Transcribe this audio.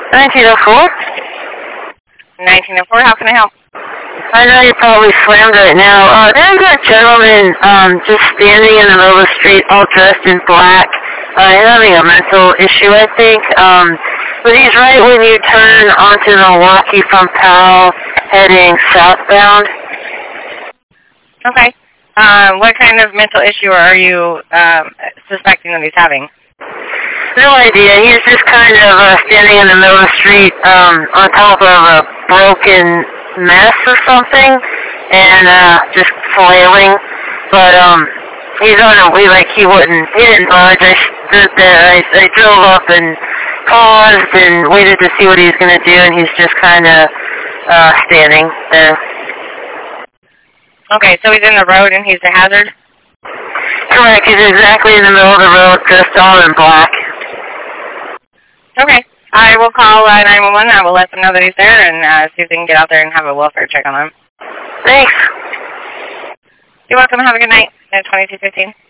1904? 1904, how can I help? I know you're probably slammed right now. There's a gentleman just standing in the middle of the street all dressed in black. He's having a mental issue, I think. But he's right when you turn onto Milwaukee from Powell heading southbound. Okay. What kind of mental issue are you suspecting that he's having? No idea. He's just kind of standing in the middle of the street on top of a broken mess or something, and just flailing. But he's on a way like he didn't budge. I stood there. I drove up and paused and waited to see what he was going to do, and he's just kind of standing there. Okay, so he's in the road and he's a hazard? Correct. He's exactly in the middle of the road, dressed all in black. Okay. I will call 911. I will let them know that he's there and see if they can get out there and have a welfare check on him. Thanks. You're welcome. Have a good night. 2215.